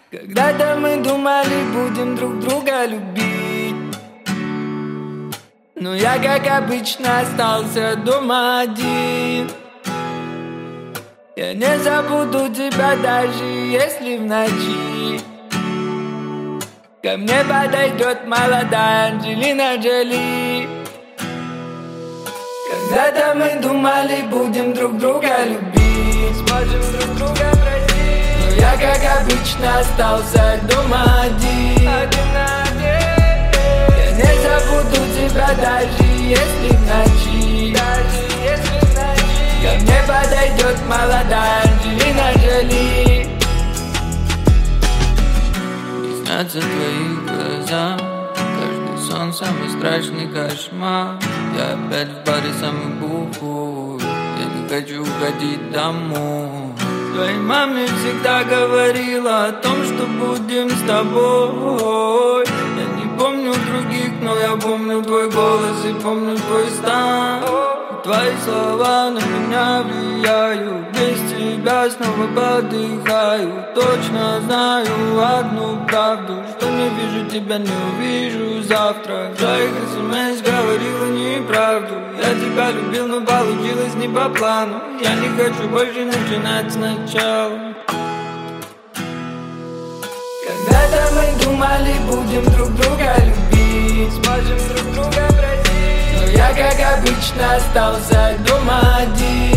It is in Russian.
Когда-то мы думали, будем друг друга любить, но я, как обычно, остался дома один. Я не забуду тебя, даже если в ночи ко мне подойдет молодая Анджелина Джоли. Когда-то мы думали, будем друг друга любить, сможем друг друга простить, но я, как обычно, остался дома один. Я не забуду тебя, даже если в ночи ко мне подойдет молодая Анджелина Джоли. Не снятся твои глаза, каждый сон самый страшный кошмар. Я опять в баре самый бухой, я не хочу уходить домой. Твоя мама всегда говорила о том, что будем с тобой. Я не помню других, но я помню твой голос и помню твой стан. Твои слова на меня влияют, без тебя снова подыхаю. Точно знаю одну правду, что не вижу тебя, не увижу завтра. В твоих СМС говорила неправду, я тебя любил, но получилось не по плану. Я не хочу больше начинать сначала. Когда-то мы думали, будем друг друга любить, сможем друг друга простить, но я, как обычно, остался дома один.